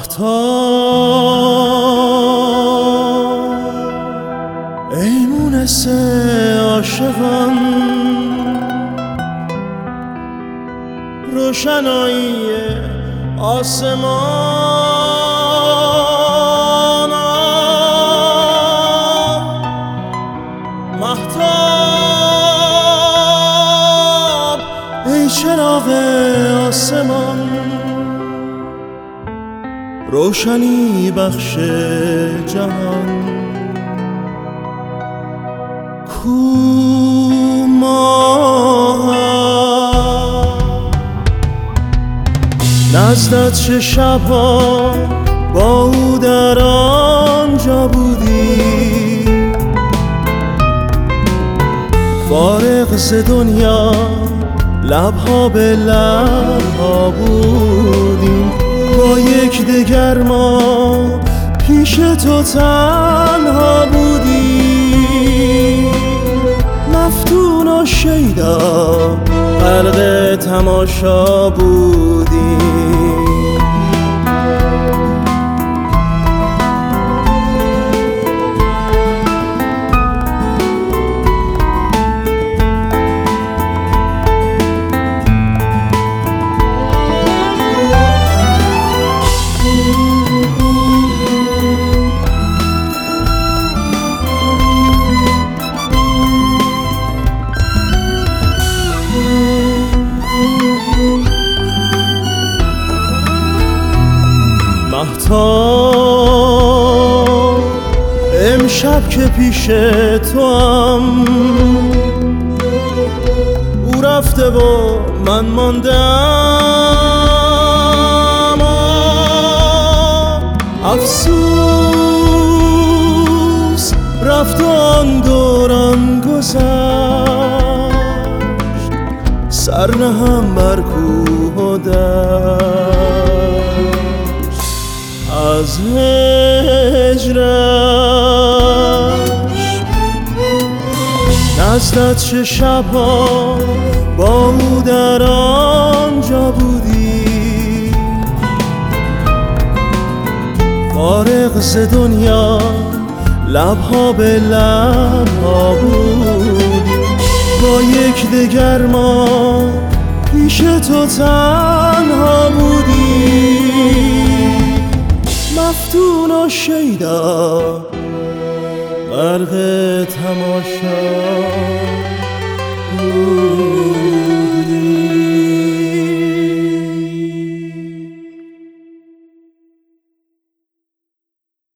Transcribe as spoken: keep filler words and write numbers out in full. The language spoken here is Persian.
مهتاب ای مونس عاشقان، روشنایی آسمان، مهتاب ای چراغ آسمان، روشنی بخش جهان. کو ماه نزدت چه شبها با او در آنجا بودی، فارغ ز دنیا لبها به لبها بودیم، با یک دگر ما پیش تو تنها بودیم، مفتون و شیدا غرق تماشا بودیم. مهتاب امشب که پیش تو هم، او رفته و من ماندم، افسوس رفت و آن دوران گذشت، سر نهم بر کوه و دشت، از هجرش نزدت چه شبها با او در آنجا بودی، فارغ ز دنیا لبها به لبها بودی، با یک دگر ما پیش تو تنها بودی، مفتون و شیدا غرق تماشا